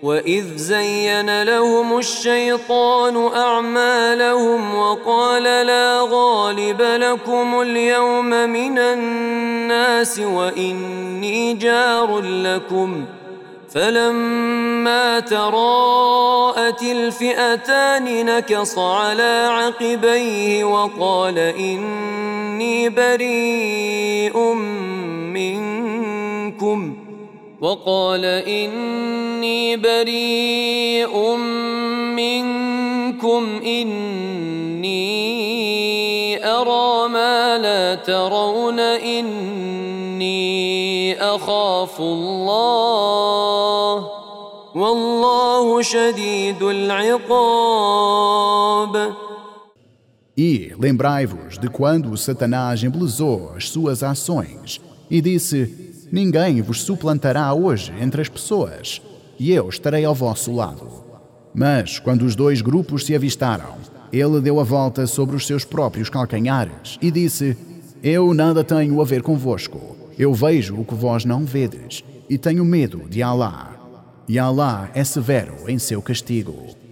وإذ زين لهم الشيطان أعمالهم وقال لا غالب لكم اليوم من الناس وإني جار لكم فلما تراءت الفئتان نكص على عقبيه وقال إني بريء منكم إني أرى ما لا ترون إني أخاف الله والله شديد العقاب. E lembrai-vos de quando Satanás embelezou as suas ações e disse: ninguém vos suplantará hoje entre as pessoas, e eu estarei ao vosso lado. Mas, quando os dois grupos se avistaram, ele deu a volta sobre os seus próprios calcanhares e disse: eu nada tenho a ver convosco. Eu vejo o que vós não vedes, e tenho medo de Alá. E Alá é severo em seu castigo.